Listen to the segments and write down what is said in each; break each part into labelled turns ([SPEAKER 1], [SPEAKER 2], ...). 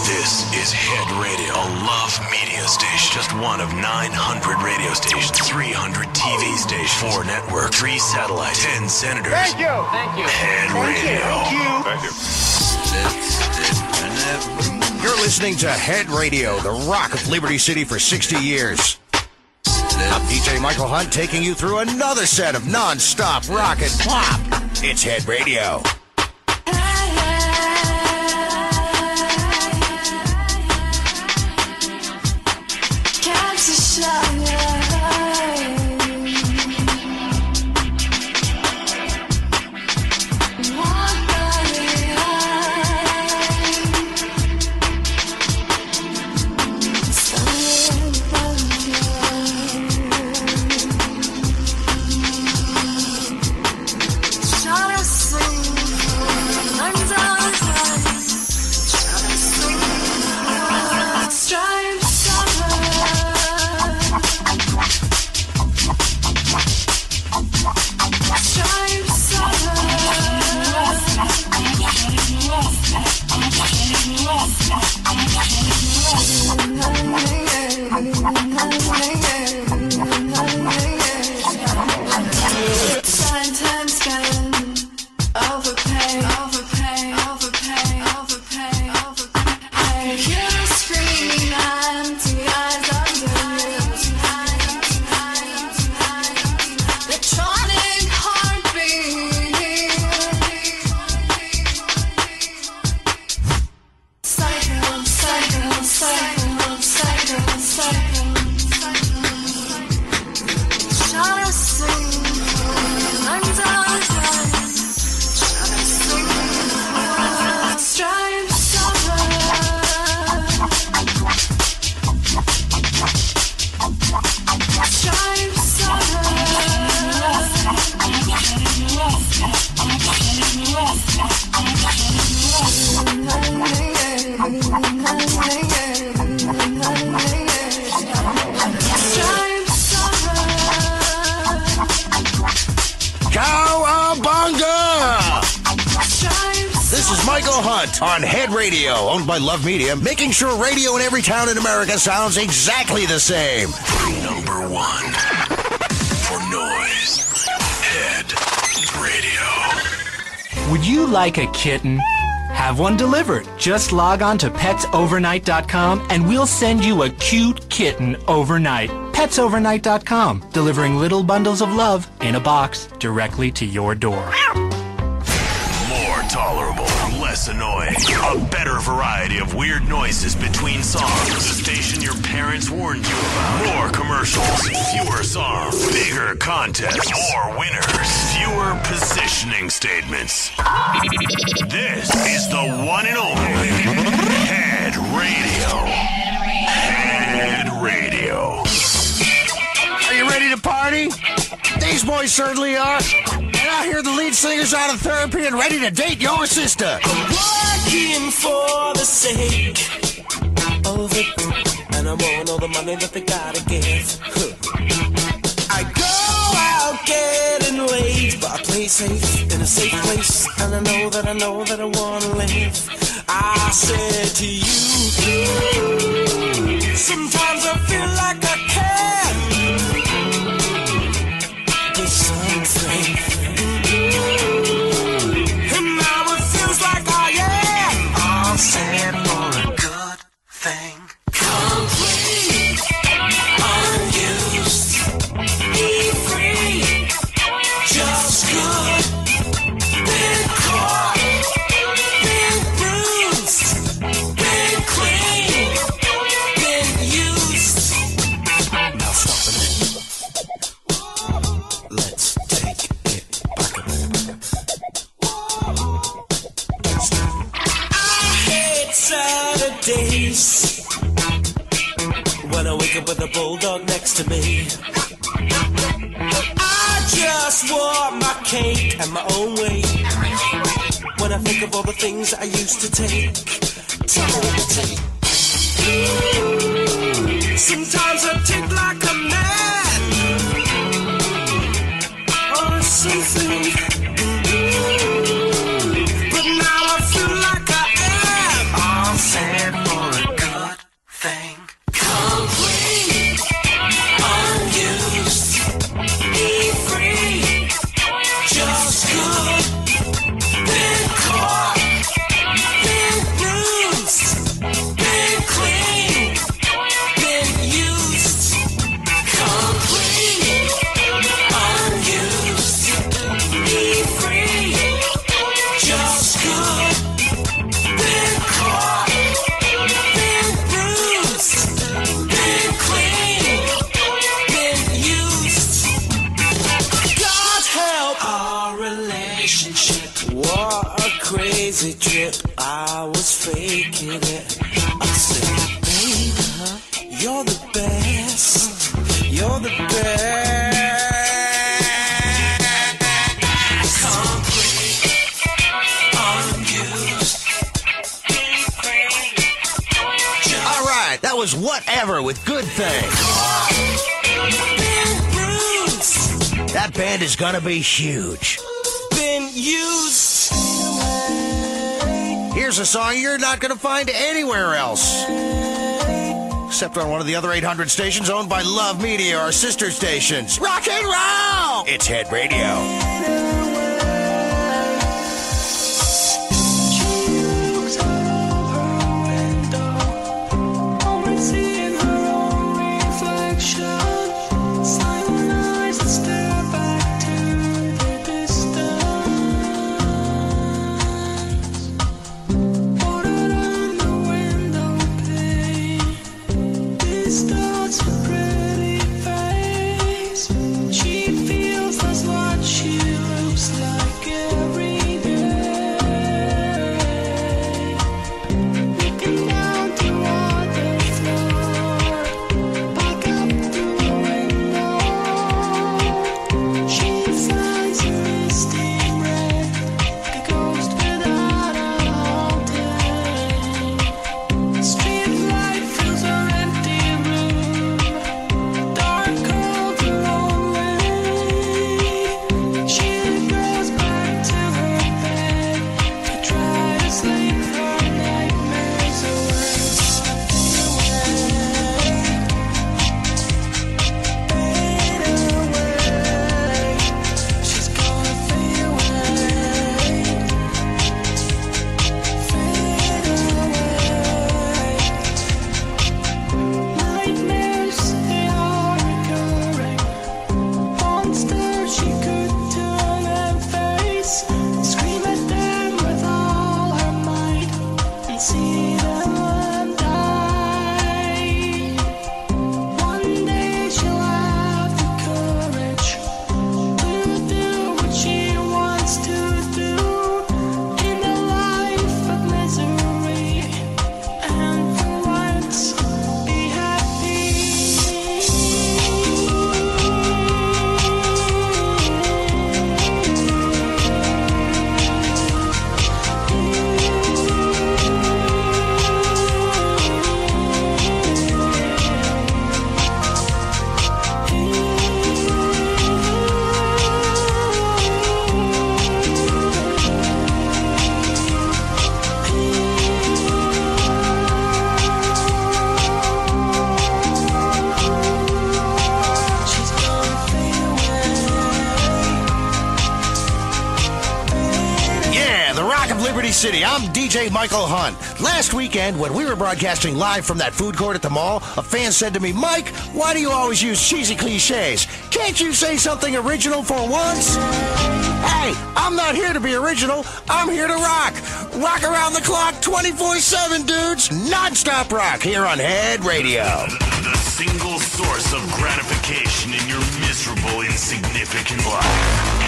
[SPEAKER 1] This is Head Radio, a Love Media station. Just one of 900 radio stations, 300 TV stations, 4 networks, 3 satellites, 10 senators.
[SPEAKER 2] Thank you. Thank you.
[SPEAKER 1] Head Radio.
[SPEAKER 2] Thank you.
[SPEAKER 3] You're listening to Head Radio, the rock of Liberty City for 60 years. I'm DJ Michael Hunt taking you through another set of non-stop rock and pop. It's Head Radio. On Head Radio, owned by Love Media, making sure radio in every town in America sounds exactly the same.
[SPEAKER 1] Number 1 for noise. Head Radio.
[SPEAKER 4] Would you like a kitten? Have one delivered. Just log on to petsovernight.com and we'll send you a cute kitten overnight. Petsovernight.com, delivering little bundles of love in a box directly to your door.
[SPEAKER 1] More tolerable, less annoying. A better variety of weird noises between songs. The station your parents warned you about. More commercials, fewer songs. Bigger contests, more winners. Fewer positioning statements. This is the one and only Head Radio. Head Radio.
[SPEAKER 3] Are you ready to party? These boys certainly are. And I hear the lead singer's out of therapy and ready to date your sister.
[SPEAKER 5] Working for the sake of it, and I want all the money that they gotta give. I go out getting laid, but I play safe in a safe place, and I know that I wanna live. I said to you, sometimes I feel like I can do something. Stand for a good thing. Complete, unused, be free, just good. Been caught, been bruised, been clean, been used. Now stop a minute. Let's take it back a minute. Saturdays, when I wake up with a bulldog next to me, I just want my cake and my own way. When I think of all the things I used to take, tell me what to take. Sometimes I take like a man or something. But now I feel like I am all sad for kill it. I say, baby, you're the best. You're the best.
[SPEAKER 3] All right, that was Whatever with Good Thing. That band is gonna be huge.
[SPEAKER 5] Been used.
[SPEAKER 3] Here's a song you're not gonna find anywhere else, except on one of the other 800 stations owned by Love Media, our sister stations. Rock and roll! It's Head Radio. City. I'm DJ Michael Hunt. Last weekend, when we were broadcasting live from that food court at the mall, a fan said to me, Mike, why do you always use cheesy cliches? Can't you say something original for once? Hey, I'm not here to be original. I'm here to rock. Rock around the clock 24/7, dudes. Non-stop rock here on Head Radio.
[SPEAKER 1] The single source of gratification in your miserable, insignificant life.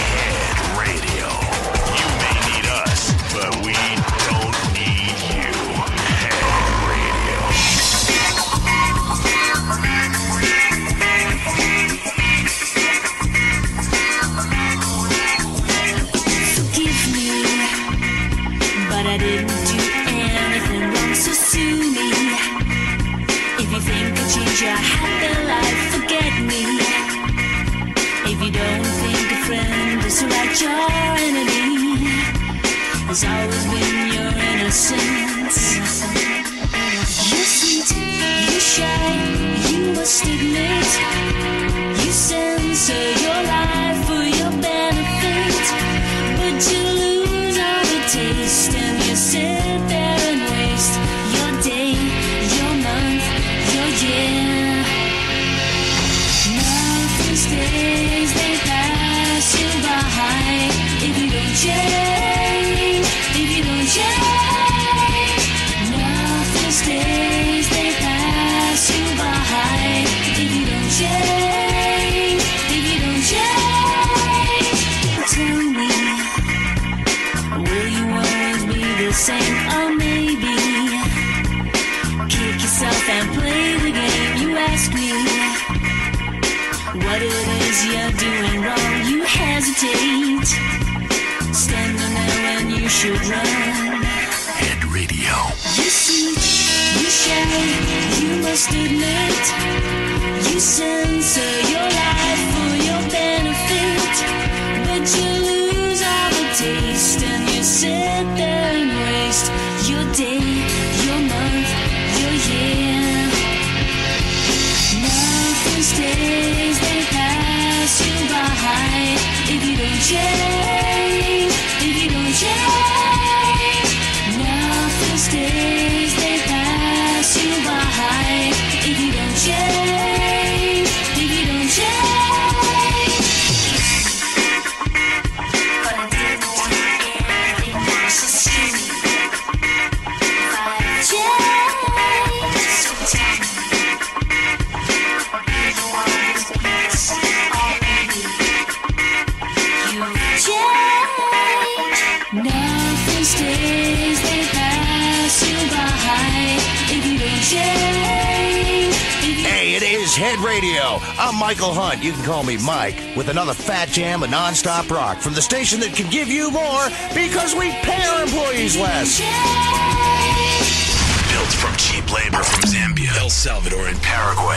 [SPEAKER 1] Head Radio. You may need us, but we don't need you. Head Radio.
[SPEAKER 6] Forgive me, but I didn't do anything wrong, so sue me. If you think I changed your happy life, forget me. If you don't think a friend is like your enemy, has always been your innocence. You're sweet, you shy, you must admit, you censor your life for your benefit, but you lose all the taste and you sit there and waste your day, your month, your year. Nothing stays, they pass you by. If you don't change, if you don't change, no. should run.
[SPEAKER 1] Head Radio.
[SPEAKER 6] You see, you shy, you must admit, you censor your life for your benefit, but you lose all the taste and you sit there and waste your day, your month, your year. Nothing stays, they pass you by if you don't change, if you don't change. Nothing stays, they pass you by if you don't change, if you don't change. But I didn't want anything else to see me. If I change, so tell me, you want this already. You change. Nothing stays, they pass you by if you don't change.
[SPEAKER 3] Hey, it is Head Radio. I'm Michael Hunt. You can call me Mike, with another fat jam of nonstop rock from the station that can give you more because we pay our employees less.
[SPEAKER 1] Built from cheap labor from Zambia, El Salvador, and Paraguay.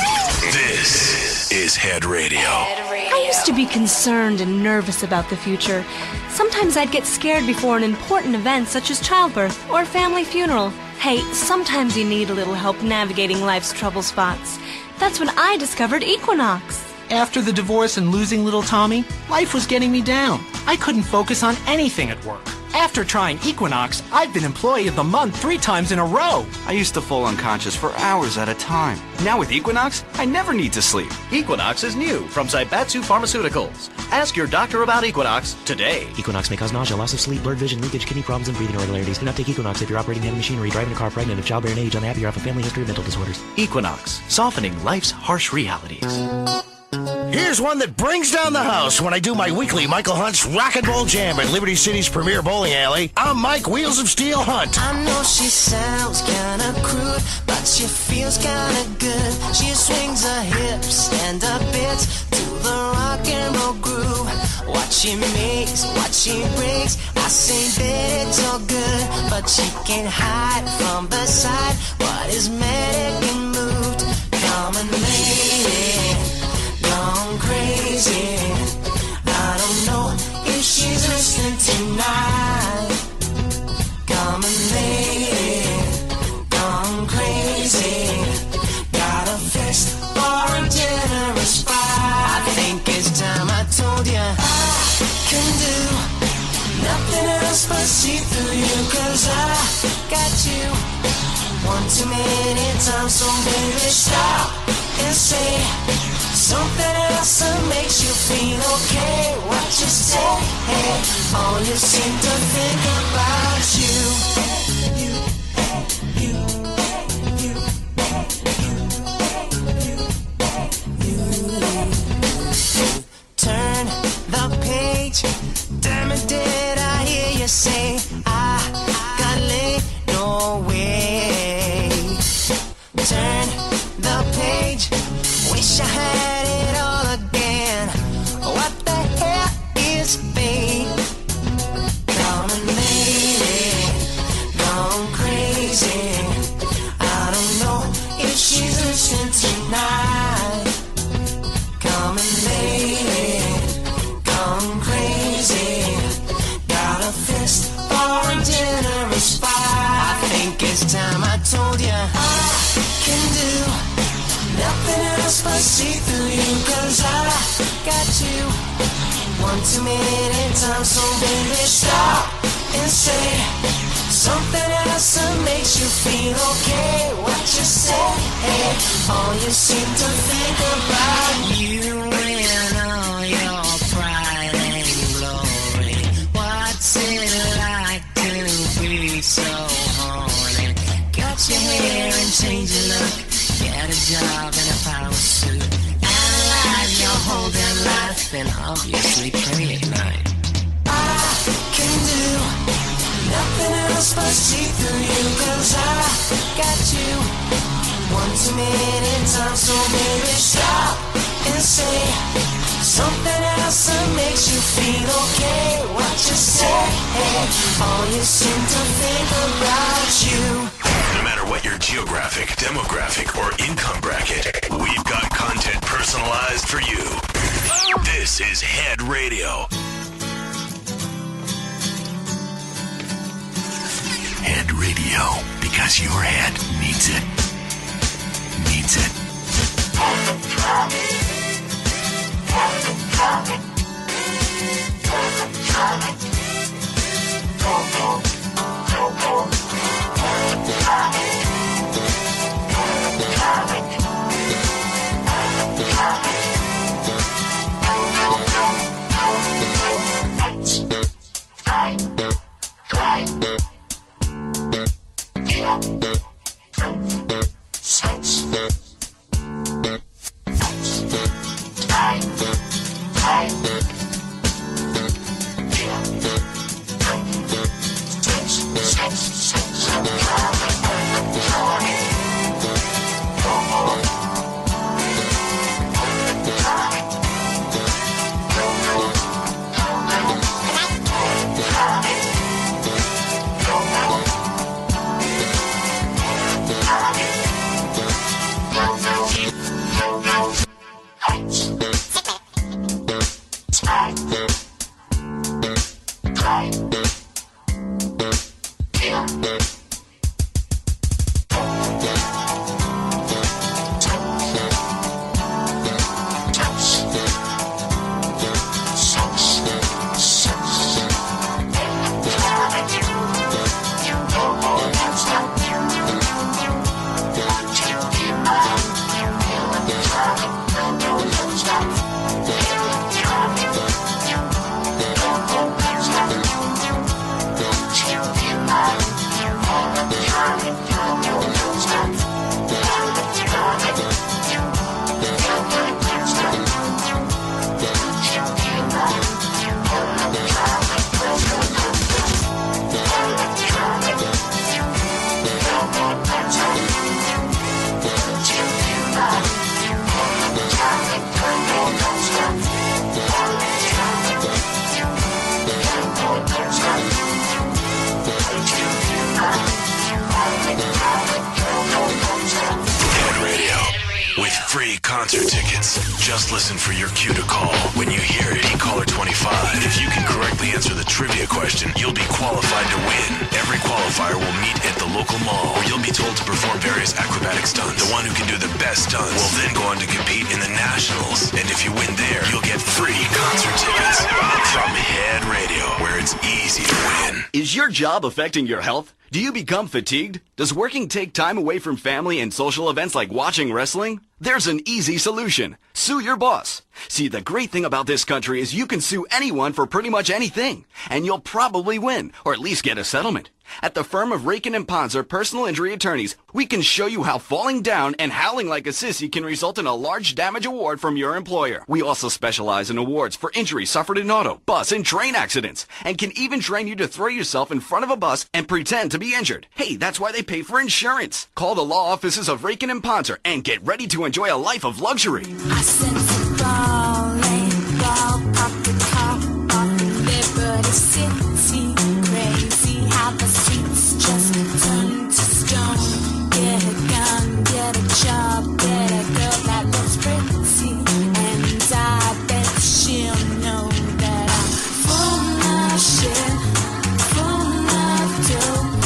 [SPEAKER 1] This is Head Radio.
[SPEAKER 7] I used to be concerned and nervous about the future. Sometimes I'd get scared before an important event such as childbirth or a family funeral. Hey, sometimes you need a little help navigating life's trouble spots. That's when I discovered Equinox.
[SPEAKER 4] After the divorce and losing little Tommy, life was getting me down. I couldn't focus on anything at work. After trying Equinox, I've been Employee of the Month 3 times in a row.
[SPEAKER 8] I used to fall unconscious for hours at a time. Now with Equinox, I never need to sleep.
[SPEAKER 9] Equinox is new from Zaibatsu Pharmaceuticals. Ask your doctor about Equinox today.
[SPEAKER 10] Equinox may cause nausea, loss of sleep, blurred vision, leakage, kidney problems, and breathing irregularities. Do not take Equinox if you're operating heavy machinery, driving a car, pregnant, of childbearing age, unhappy, or have a family history of mental disorders.
[SPEAKER 9] Equinox, softening life's harsh realities.
[SPEAKER 3] Here's one that brings down the house when I do my weekly Michael Hunt's Rock and Roll Jam at Liberty City's premier bowling alley. I'm Mike Wheels of Steel Hunt.
[SPEAKER 5] I know she sounds kinda crude, but she feels kinda good. She swings her hips and her bits to the rock and roll groove. What she makes, what she breaks, I say that it's all good, but she can't hide from the side what is manic and moved. Come and lady, gone crazy. I don't know if she's listening tonight. Come and lady, gone crazy. Got a fist for a generous spy. I think it's time I told you I can do nothing else but see through you, 'cause I got you one too many times. So baby, stop and say something else that makes you feel okay. What you say, hey, all you seem to think about you. Turn the page. Damn it, did I hear you say I got laid? No way. Turn the page. Wish I had it all again. What the hell is fate? Come and lady, gone crazy. I don't know if she's listening tonight. Come and lady, gone crazy. Got a fist for a generous spy. I think it's time I told you I can do nothing else but see through you, 'cause I got you one too many times. So baby, stop and say something else that makes you feel okay. What you say, hey, all you seem to think about you and all your pride and glory. What's it like to be so horny? Cut your hair and change your look. Get a job in a power suit. Analyze your whole damn life and obviously pray at night. I can do nothing else but see through you, 'cause I got you one too many times. So baby, stop and say something else that makes you feel okay. What you say, all you seem to think about you.
[SPEAKER 1] No matter what your geographic, demographic, or income bracket, we've got content personalized for you. This is Head Radio. Head Radio, because your head needs it. Needs it. Concert tickets. Just listen for your cue to call. When you hear it, caller 25. If you can correctly answer the trivia question, you'll be qualified to win. Every qualifier will meet at the local mall, where you'll be told to perform various acrobatic stunts. The one who can do the best stunts will then go on to compete in the Nationals. And if you win there, you'll get free concert tickets from Head Radio, where it's easy to win.
[SPEAKER 8] Is your job affecting your health? Do you become fatigued? Does working take time away from family and social events like watching wrestling? There's an easy solution. Sue your boss. See, the great thing about this country is you can sue anyone for pretty much anything, and you'll probably win, or at least get a settlement. At the firm of Rakin & Ponzer Personal Injury Attorneys, we can show you how falling down and howling like a sissy can result in a large damage award from your employer. We also specialize in awards for injuries suffered in auto, bus, and train accidents, and can even train you to throw yourself in front of a bus and pretend to be injured. Hey, that's why they pay for insurance. Call the law offices of Rakin & Ponzer and get ready to enjoy a life of luxury.
[SPEAKER 6] I sense a falling ball, pop the car off the Liberty City. Crazy how the streets just turn to stone. Get a gun, get a job, get a girl that looks pretty, and I bet she'll know that I'm full of shit, full of dope,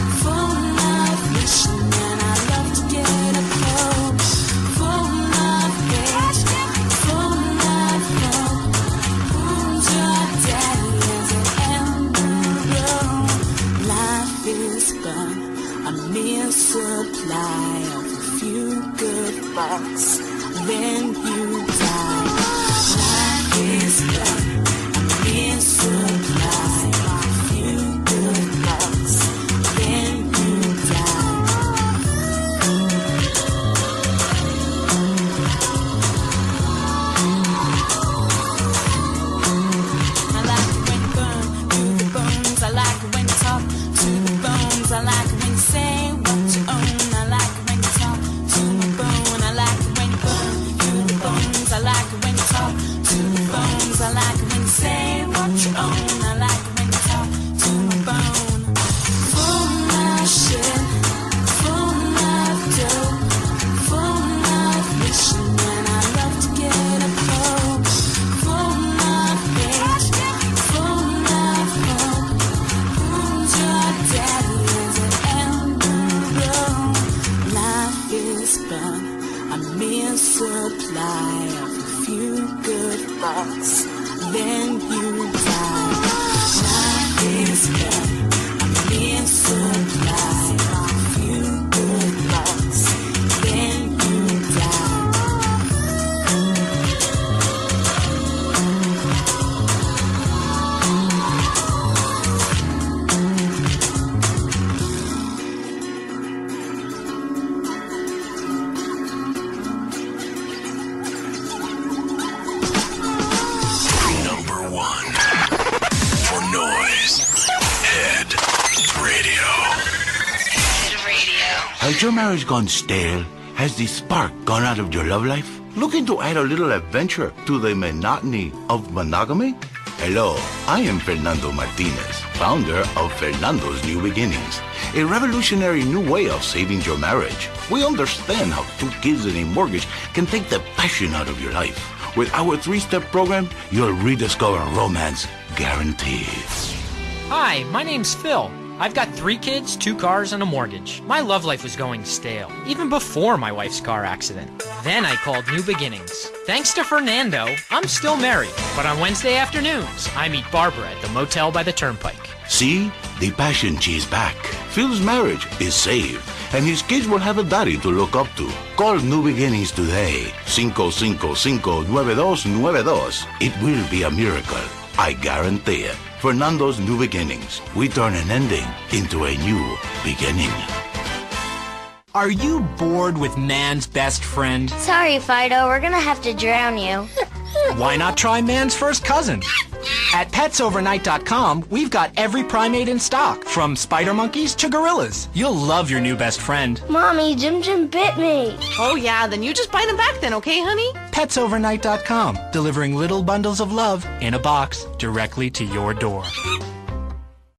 [SPEAKER 6] full of mission, and I love to get a hope. Full of hate, full of hope. Who's your daddy? Is it embryo? Life is fun, a mere supply of a few good bucks. Then you die. Life is fun, a mere supply of a few good bucks. Then you die. I like it when you burn through the bones. I like it when you talk to the bones. I like it when you say what you own. I like it when you talk to
[SPEAKER 5] mere supply of a few good thoughts. Then you die. Life is but a mere supply of a few good thoughts. Then you die.
[SPEAKER 11] Has your marriage gone stale? Has the spark gone out of your love life? Looking to add a little adventure to the monotony of monogamy? Hello, I am Fernando Martinez, founder of Fernando's New Beginnings, a revolutionary new way of saving your marriage. We understand how 2 kids and a mortgage can take the passion out of your life. With our 3-step program, you'll rediscover romance guaranteed.
[SPEAKER 12] Hi, my name's Phil. I've got 3 kids, 2 cars, and a mortgage. My love life was going stale, even before my wife's car accident. Then I called New Beginnings. Thanks to Fernando, I'm still married. But on Wednesday afternoons, I meet Barbara at the motel by the turnpike.
[SPEAKER 11] See? The passion she's back. Phil's marriage is saved, and his kids will have a daddy to look up to. Call New Beginnings today. 555-9292. It will be a miracle. I guarantee it. Fernando's New Beginnings. We turn an ending into a new beginning.
[SPEAKER 4] Are you bored with man's best friend?
[SPEAKER 13] Sorry, Fido, we're gonna have to drown you.
[SPEAKER 4] Why not try man's first cousin? At PetsOvernight.com, we've got every primate in stock, from spider monkeys to gorillas. You'll love your new best friend.
[SPEAKER 13] Mommy, Jim bit me.
[SPEAKER 14] Oh yeah, then you just bite him back then, okay, honey?
[SPEAKER 4] PetsOvernight.com, delivering little bundles of love in a box directly to your door.